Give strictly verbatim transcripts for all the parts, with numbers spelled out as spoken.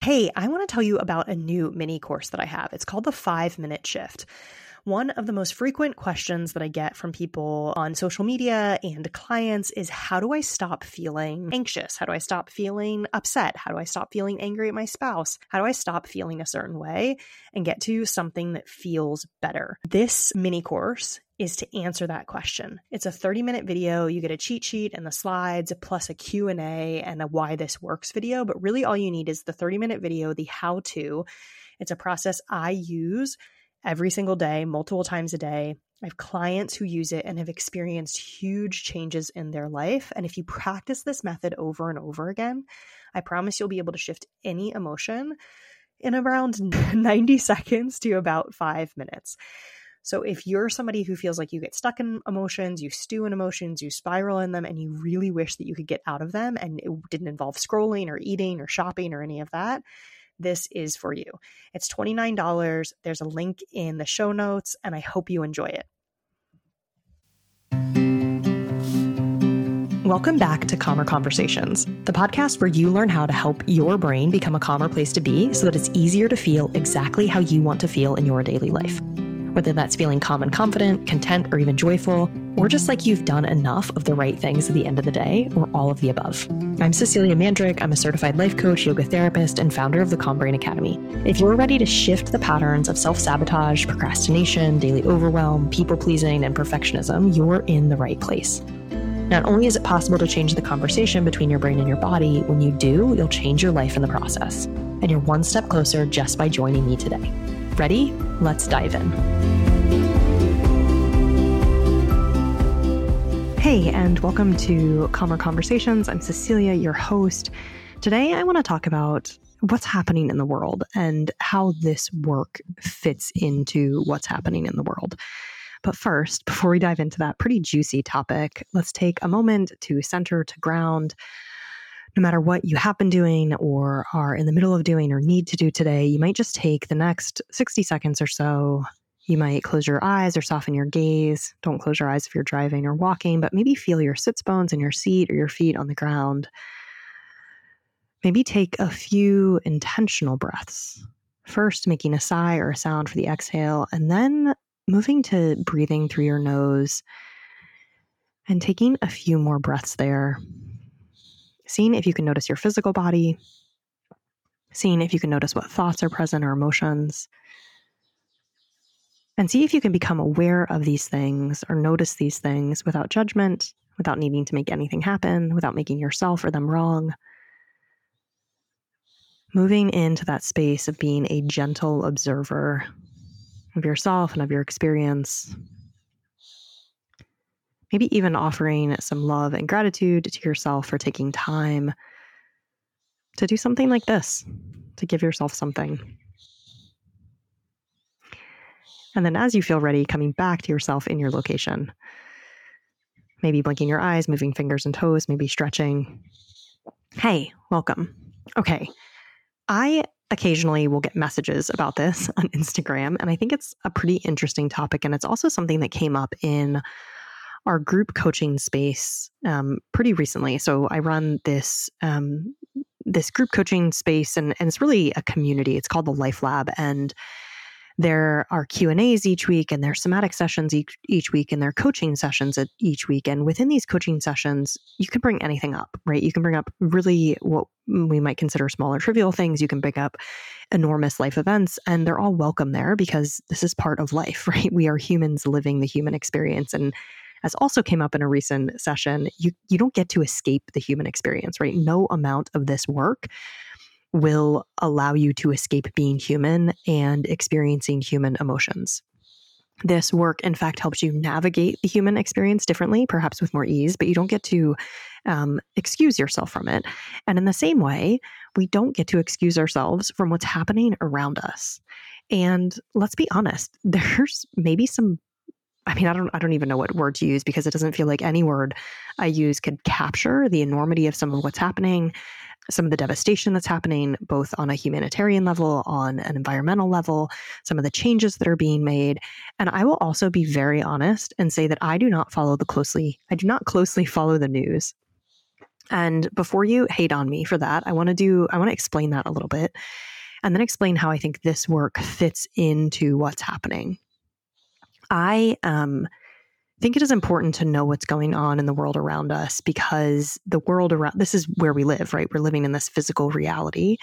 Hey, I want to tell you about a new mini course that I have. It's called the Five Minute Shift. One of the most frequent questions that I get from people on social media and clients is, how do I stop feeling anxious? How do I stop feeling upset? How do I stop feeling angry at my spouse? How do I stop feeling a certain way and get to something that feels better? This mini course is to answer that question. It's a thirty minute video. You get a cheat sheet and the slides, plus a Q and A and a why this works video. But really all you need is the thirty minute video, the how to. It's a process I use every single day, multiple times a day. I have clients who use it and have experienced huge changes in their life. And if you practice this method over and over again, I promise you'll be able to shift any emotion in around ninety seconds to about five minutes. So if you're somebody who feels like you get stuck in emotions, you stew in emotions, you spiral in them, and you really wish that you could get out of them and it didn't involve scrolling or eating or shopping or any of that, this is for you. It's twenty-nine dollars. There's a link in the show notes, and I hope you enjoy it. Welcome back to Calmer Conversations, the podcast where you learn how to help your brain become a calmer place to be so that it's easier to feel exactly how you want to feel in your daily life. Whether that's feeling calm and confident, content, or even joyful, or just like you've done enough of the right things at the end of the day, or all of the above. I'm Cecilia Mandrick. I'm a certified life coach, yoga therapist, and founder of the Calm Brain Academy. If you're ready to shift the patterns of self-sabotage, procrastination, daily overwhelm, people-pleasing, and perfectionism, you're in the right place. Not only is it possible to change the conversation between your brain and your body, when you do, you'll change your life in the process. And you're one step closer just by joining me today. Ready? Let's dive in. Hey, and welcome to Calmer Conversations. I'm Cecilia, your host. Today, I want to talk about what's happening in the world and how this work fits into what's happening in the world. But first, before we dive into that pretty juicy topic, let's take a moment to center, to ground. No matter what you have been doing or are in the middle of doing or need to do today, you might just take the next sixty seconds or so. You might close your eyes or soften your gaze. Don't close your eyes if you're driving or walking, but maybe feel your sits bones in your seat or your feet on the ground. Maybe take a few intentional breaths. First, making a sigh or a sound for the exhale, and then moving to breathing through your nose and taking a few more breaths there. Seeing if you can notice your physical body, seeing if you can notice what thoughts are present or emotions, and see if you can become aware of these things or notice these things without judgment, without needing to make anything happen, without making yourself or them wrong. Moving into that space of being a gentle observer of yourself and of your experience. Maybe even offering some love and gratitude to yourself for taking time to do something like this, to give yourself something. And then as you feel ready, coming back to yourself in your location. Maybe blinking your eyes, moving fingers and toes, maybe stretching. Hey, welcome. Okay. I occasionally will get messages about this on Instagram, and I think it's a pretty interesting topic. And it's also something that came up in our group coaching space um, pretty recently. So I run this um, this group coaching space, and, and it's really a community. It's called the Life Lab, and there are Q and A's each week, and there are somatic sessions each, each week, and there are coaching sessions at each week. And within these coaching sessions, you can bring anything up, right? You can bring up really what we might consider smaller, trivial things. You can bring up enormous life events, and they're all welcome there because this is part of life, right? We are humans living the human experience. And as also came up in a recent session, you, you don't get to escape the human experience, right? No amount of this work will allow you to escape being human and experiencing human emotions. This work, in fact, helps you navigate the human experience differently, perhaps with more ease, but you don't get to um, excuse yourself from it. And in the same way, we don't get to excuse ourselves from what's happening around us. And let's be honest, there's maybe some I mean, I don't I don't even know what word to use because it doesn't feel like any word I use could capture the enormity of some of what's happening, some of the devastation that's happening, both on a humanitarian level, on an environmental level, some of the changes that are being made. And I will also be very honest and say that I do not follow the closely, I do not closely follow the news. And before you hate on me for that, I want to do, I want to explain that a little bit and then explain how I think this work fits into what's happening. I um, think it is important to know what's going on in the world around us because the world around, this is where we live, right? We're living in this physical reality.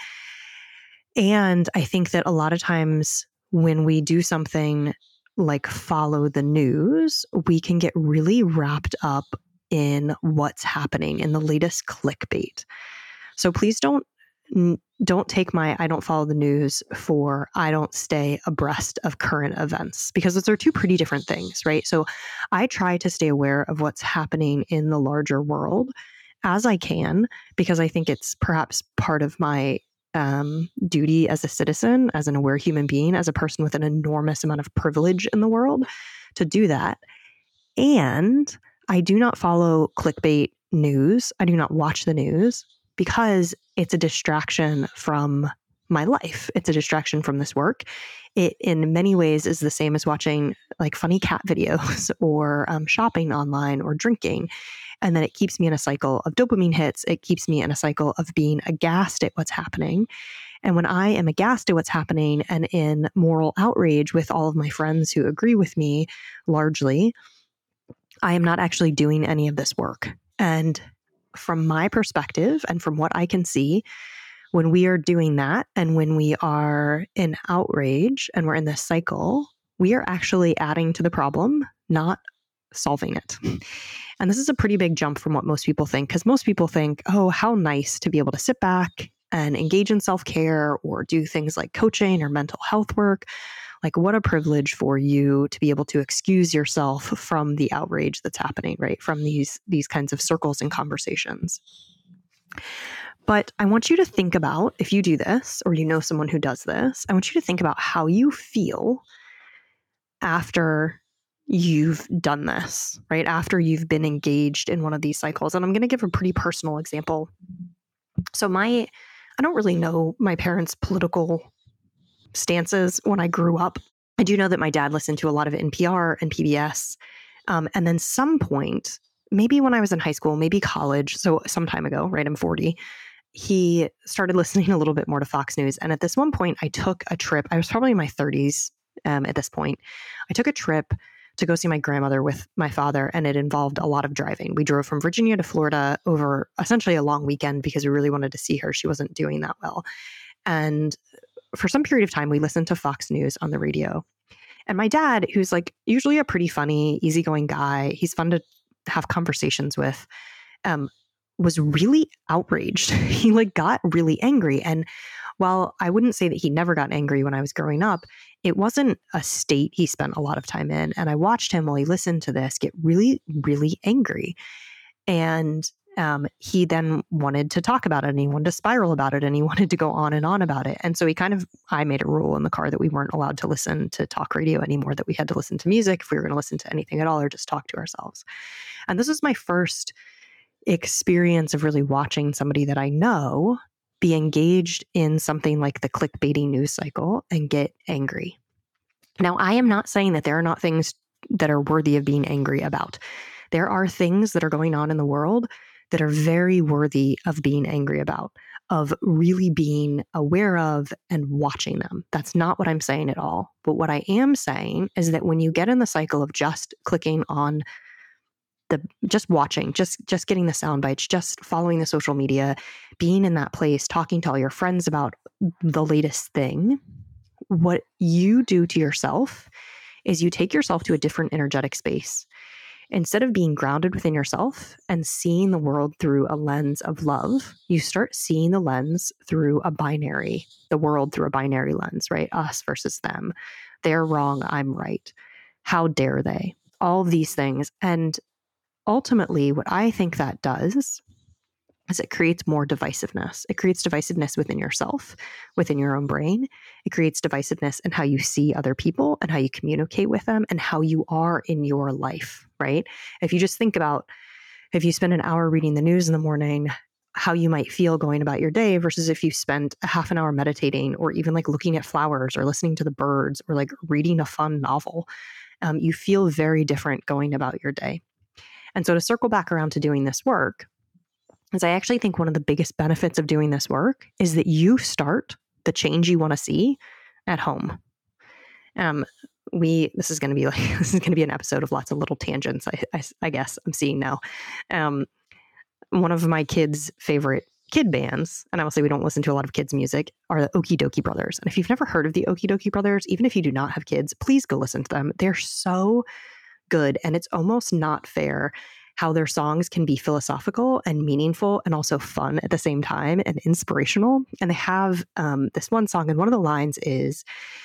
And I think that a lot of times when we do something like follow the news, we can get really wrapped up in what's happening in the latest clickbait. So please don't don't take my I don't follow the news for I don't stay abreast of current events, because those are two pretty different things, right? So I try to stay aware of what's happening in the larger world as I can, because I think it's perhaps part of my um, duty as a citizen, as an aware human being, as a person with an enormous amount of privilege in the world to do that. And I do not follow clickbait news. I do not watch the news because it's a distraction from my life. It's a distraction from this work. It, in many ways, is the same as watching like funny cat videos or um, shopping online or drinking. And then it keeps me in a cycle of dopamine hits. It keeps me in a cycle of being aghast at what's happening. And when I am aghast at what's happening and in moral outrage with all of my friends who agree with me largely, I am not actually doing any of this work. And from my perspective and from what I can see, when we are doing that and when we are in outrage and we're in this cycle, we are actually adding to the problem, not solving it. And this is a pretty big jump from what most people think, because most people think, oh, how nice to be able to sit back and engage in self-care or do things like coaching or mental health work. Like, what a privilege for you to be able to excuse yourself from the outrage that's happening, right? From these, these kinds of circles and conversations. But I want you to think about, if you do this or you know someone who does this, I want you to think about how you feel after you've done this, right? After you've been engaged in one of these cycles. And I'm going to give a pretty personal example. So my, I don't really know my parents' political stances when I grew up. I do know that my dad listened to a lot of N P R and P B S. Um, and then some point, maybe when I was in high school, maybe college, so some time ago, right? I'm forty. He started listening a little bit more to Fox News. And at this one point, I took a trip. I was probably in my thirties um, at this point. I took a trip to go see my grandmother with my father, and it involved a lot of driving. We drove from Virginia to Florida over essentially a long weekend because we really wanted to see her. She wasn't doing that well. And for some period of time, we listened to Fox News on the radio. And my dad, who's like usually a pretty funny, easygoing guy, he's fun to have conversations with, um, was really outraged. He like got really angry. And while I wouldn't say that he never got angry when I was growing up, it wasn't a state he spent a lot of time in. And I watched him while he listened to this get really, really angry. And um, he then wanted to talk about it, and he wanted to spiral about it, and he wanted to go on and on about it. And so he kind of, I made a rule in the car that we weren't allowed to listen to talk radio anymore, that we had to listen to music if we were going to listen to anything at all or just talk to ourselves. And this was my first experience of really watching somebody that I know be engaged in something like the clickbaity news cycle and get angry. Now, I am not saying that there are not things that are worthy of being angry about. There are things that are going on in the world that are very worthy of being angry about, of really being aware of and watching them. That's not what I'm saying at all. But what I am saying is that when you get in the cycle of just clicking on the, just watching, just, just getting the sound bites, just following the social media, being in that place, talking to all your friends about the latest thing, what you do to yourself is you take yourself to a different energetic space. Instead of being grounded within yourself and seeing the world through a lens of love, you start seeing the lens through a binary, the world through a binary lens, right? Us versus them. They're wrong, I'm right. How dare they? All of these things. And ultimately, what I think that does is it creates more divisiveness. It creates divisiveness within yourself, within your own brain. It creates divisiveness in how you see other people and how you communicate with them and how you are in your life, right? If you just think about, if you spend an hour reading the news in the morning, how you might feel going about your day versus if you spend a half an hour meditating or even like looking at flowers or listening to the birds or like reading a fun novel, um, you feel very different going about your day. And so to circle back around to doing this work, is I actually think one of the biggest benefits of doing this work is that you start the change you want to see at home. Um, we, this is going to be like, this is going to be an episode of lots of little tangents, I, I, I guess I'm seeing now. Um, one of my kids' favorite kid bands, and I will say we don't listen to a lot of kids' music, are the Okie Dokie Brothers. And if you've never heard of the Okie Dokie Brothers, even if you do not have kids, please go listen to them. They're so good. And it's almost not fair how their songs can be philosophical and meaningful and also fun at the same time and inspirational. And they have um, this one song, and one of the lines is,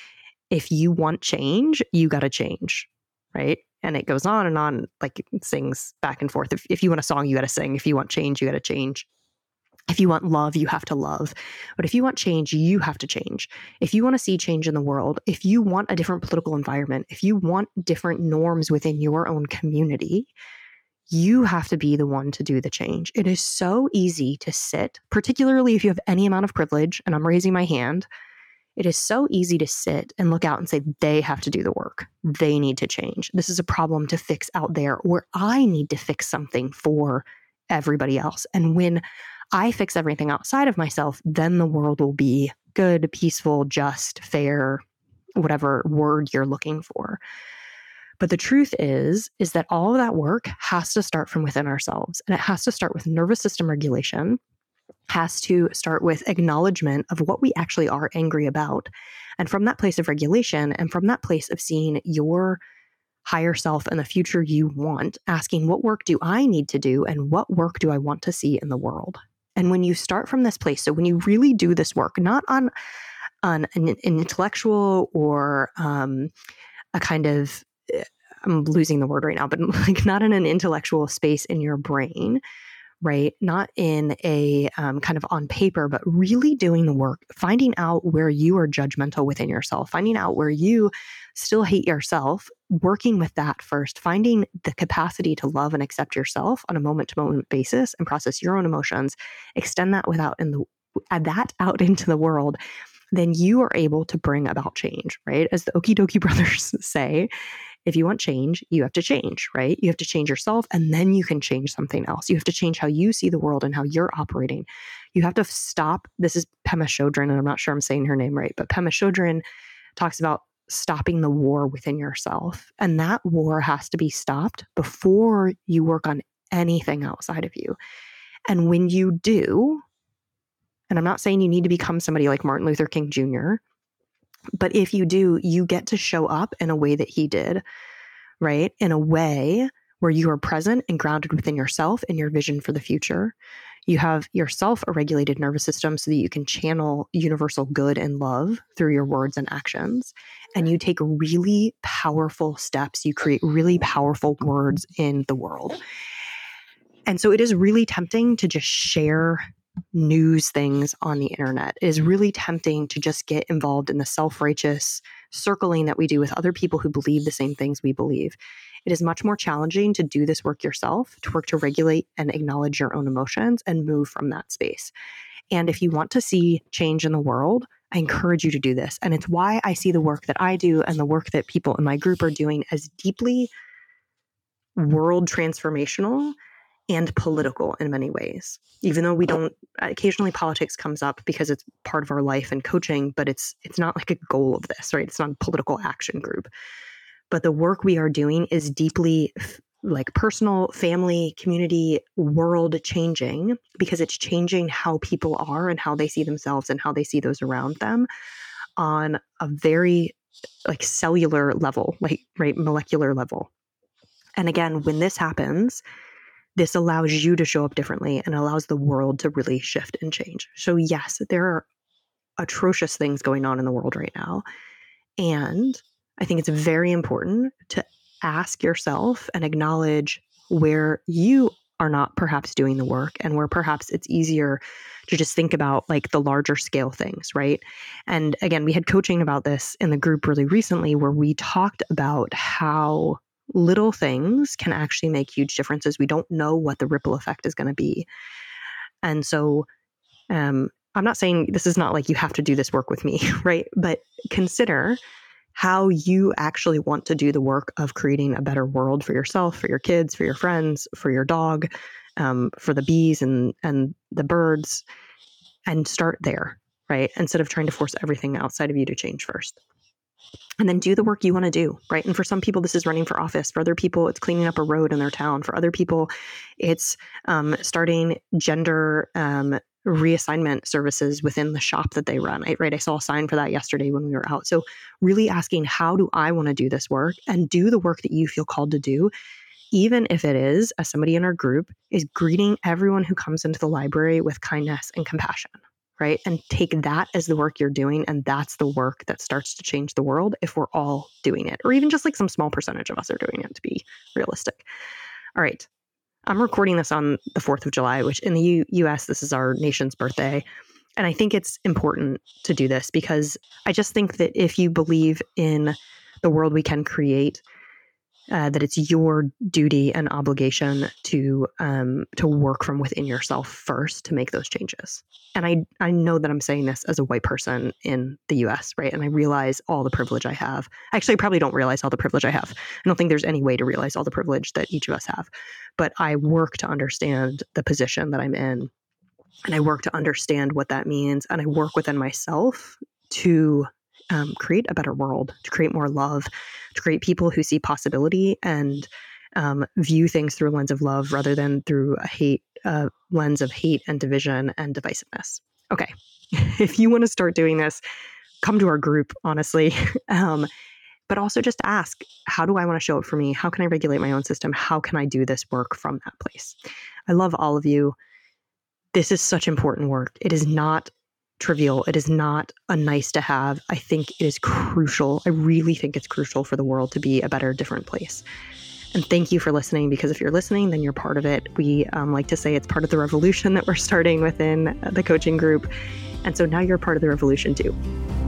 if you want change, you got to change, right? And it goes on and on, like it sings back and forth. If, if you want a song, you got to sing. If you want change, you got to change. If you want love, you have to love. But if you want change, you have to change. If you want to see change in the world, if you want a different political environment, if you want different norms within your own community, you have to be the one to do the change. It is so easy to sit, particularly if you have any amount of privilege, and I'm raising my hand. It is so easy to sit and look out and say, they have to do the work. They need to change. This is a problem to fix out there, or I need to fix something for everybody else. And when I fix everything outside of myself, then the world will be good, peaceful, just, fair, whatever word you're looking for. But the truth is, is that all of that work has to start from within ourselves. And it has to start with nervous system regulation, has to start with acknowledgement of what we actually are angry about. And from that place of regulation, and from that place of seeing your higher self and the future you want, asking, what work do I need to do? And what work do I want to see in the world? And when you start from this place, so when you really do this work, not on, on an, an intellectual or um, a kind of, I'm losing the word right now, but like not in an intellectual space in your brain, right? Not in a um, kind of on paper, but really doing the work, finding out where you are judgmental within yourself, finding out where you still hate yourself, working with that first, finding the capacity to love and accept yourself on a moment to moment basis and process your own emotions, extend that without in the add that out into the world, then you are able to bring about change, right? As the Okie Dokie Brothers say, if you want change, you have to change, right? You have to change yourself, and then you can change something else. You have to change how you see the world and how you're operating. You have to stop. This is Pema Chodron, and I'm not sure I'm saying her name right, but Pema Chodron talks about stopping the war within yourself. And that war has to be stopped before you work on anything outside of you. And when you do, and I'm not saying you need to become somebody like Martin Luther King Junior, but if you do, you get to show up in a way that he did, right? In a way where you are present and grounded within yourself and your vision for the future. You have yourself a regulated nervous system so that you can channel universal good and love through your words and actions. And you take really powerful steps. You create really powerful words in the world. And so it is really tempting to just share news things on the internet. It is really tempting to just get involved in the self-righteous circling that we do with other people who believe the same things we believe. It is much more challenging to do this work yourself, to work to regulate and acknowledge your own emotions and move from that space. And if you want to see change in the world, I encourage you to do this. And it's why I see the work that I do and the work that people in my group are doing as deeply world transformational and political in many ways. Even though we don't, occasionally politics comes up because it's part of our life and coaching, but it's it's not like a goal of this, right? It's not a political action group. But the work we are doing is deeply like personal, family, community, world changing, because it's changing how people are and how they see themselves and how they see those around them on a very like cellular level, like right, molecular level. And again, when this happens, this allows you to show up differently and allows the world to really shift and change. So yes, there are atrocious things going on in the world right now. And I think it's very important to ask yourself and acknowledge where you are not perhaps doing the work and where perhaps it's easier to just think about like the larger scale things, right? And again, we had coaching about this in the group really recently where we talked about how little things can actually make huge differences. We don't know what the ripple effect is going to be. And so um, I'm not saying this is not like you have to do this work with me, right? But consider how you actually want to do the work of creating a better world for yourself, for your kids, for your friends, for your dog, um, for the bees and, and the birds, and start there, right? Instead of trying to force everything outside of you to change first. And then do the work you want to do, right? And for some people, this is running for office. For other people, it's cleaning up a road in their town. For other people, it's um, starting gender um, reassignment services within the shop that they run, right? I saw a sign for that yesterday when we were out. So really asking, how do I want to do this work? And do the work that you feel called to do, even if it is, as somebody in our group, is greeting everyone who comes into the library with kindness and compassion, right? And take that as the work you're doing. And that's the work that starts to change the world if we're all doing it, or even just like some small percentage of us are doing it, to be realistic. All right. I'm recording this on the fourth of July, which in the U- U.S., this is our nation's birthday. And I think it's important to do this because I just think that if you believe in the world we can create, uh, that it's your duty and obligation to um, to work from within yourself first to make those changes. And I, I know that I'm saying this as a white person in the U S, right? And I realize all the privilege I have. Actually, I probably don't realize all the privilege I have. I don't think there's any way to realize all the privilege that each of us have. But I work to understand the position that I'm in. And I work to understand what that means. And I work within myself to um, create a better world, to create more love, to create people who see possibility and um, view things through a lens of love rather than through a hate uh, lens of hate and division and divisiveness. Okay. If you want to start doing this, come to our group, honestly. um, but also just ask, how do I want to show up for me? How can I regulate my own system? How can I do this work from that place? I love all of you. This is such important work. It is not trivial. It is not a nice to have. I think it is crucial. I really think it's crucial for the world to be a better, different place. And thank you for listening, because if you're listening, then you're part of it. We um, like to say it's part of the revolution that we're starting within the coaching group. And so now you're part of the revolution too.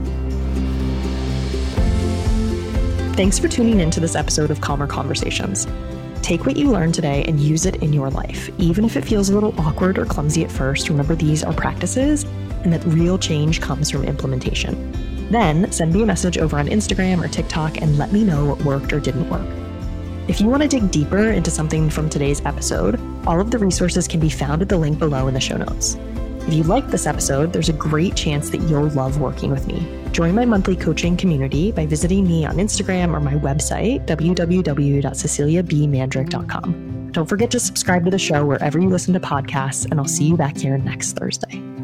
Thanks for tuning into this episode of Calmer Conversations. Take what you learned today and use it in your life. Even if it feels a little awkward or clumsy at first, remember these are practices and that real change comes from implementation. Then send me a message over on Instagram or TikTok and let me know what worked or didn't work. If you want to dig deeper into something from today's episode, all of the resources can be found at the link below in the show notes. If you liked this episode, there's a great chance that you'll love working with me. Join my monthly coaching community by visiting me on Instagram or my website, w w w dot cecilia b mandrick dot com. Don't forget to subscribe to the show wherever you listen to podcasts, and I'll see you back here next Thursday.